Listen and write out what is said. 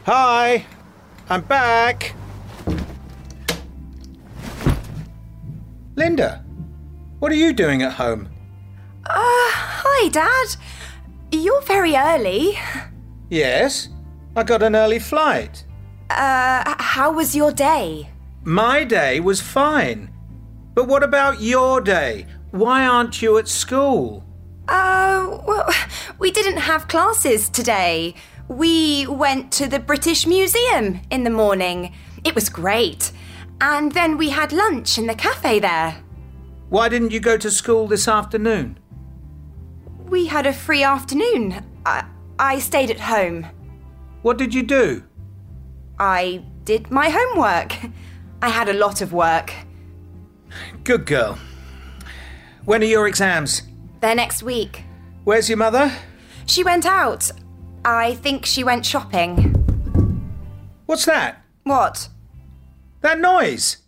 Hi, I'm back. Linda, what are you doing at home? Hi, Dad. You're very early. Yes, I got an early flight. How was your day? My day was fine. But what about your day? Why aren't you at school? Well, we didn't have classes today. We went to the British Museum in the morning. It was great. And then we had lunch in the cafe there. Why didn't you go to school this afternoon? We had a free afternoon. I stayed at home. What did you do? I did my homework. I had a lot of work. Good girl. When are your exams? They're next week. Where's your mother? She went out. I think she went shopping. What's that? What? That noise.